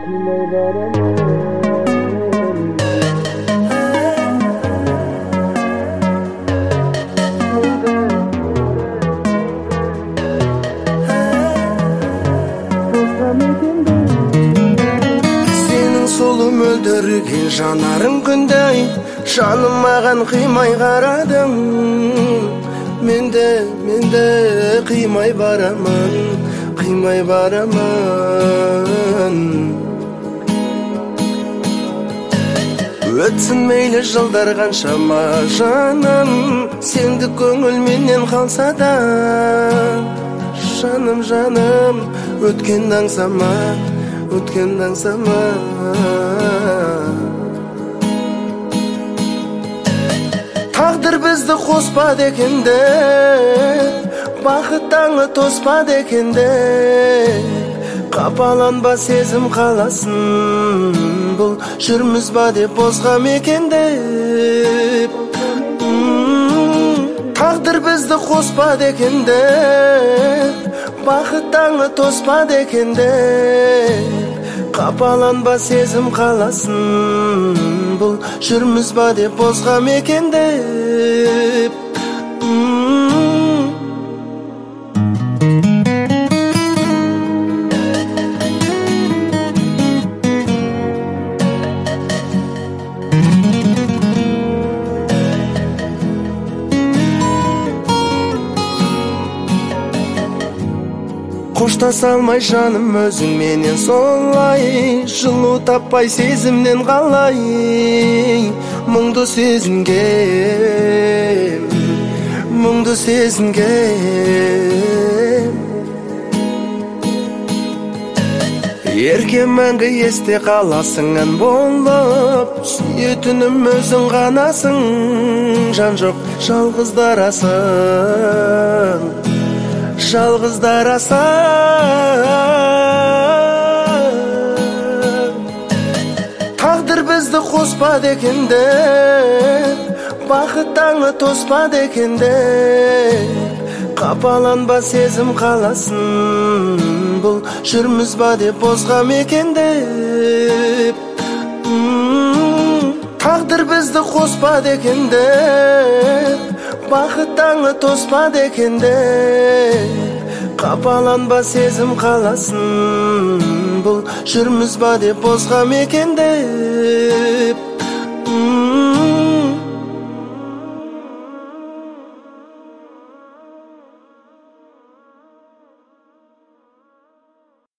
Сенің сұлу мөлдірген жанарың күндей, жаным маған қимай қарадың. Менде қимай барамын. Өтсін мейлі жылдар қаншама жаным, сенді көңіл менен қалса да. Жаным, өткенді аңсама. Тағдыр бізді қоспады екенде, бақыт таңы тоспады екенде. Қапаланба сезім қаласын, бұл жүрміз ба деп босқа мекенде. Тағдыр бізді қоспады екенде, бақыт таңы тоспады екенде. Қапаланба сезім қаласын, бұл жүрміз ба деп босқа мекенде. Қоштаса алмай жаным өзіңменен солай, жылу таппай сезімнен қалай. Мұңды сезінген ерке мәңгі есте қаласың ән болып, сүйетінім өзің ғанасың. Жан жоқ жалғыздарасың. Тағдыр бізді қоспады екенде, бақыт таңы тоспады екенде. Қапаланба сезім қаласын, бұл жүрміз ба деп босқа мекенде. Тағдыр бізді қоспады екенде, бақыт таңы тоспады екенде. Қапаланба сезім қаласын, бұл жүрміз ба деп босқа мекенде.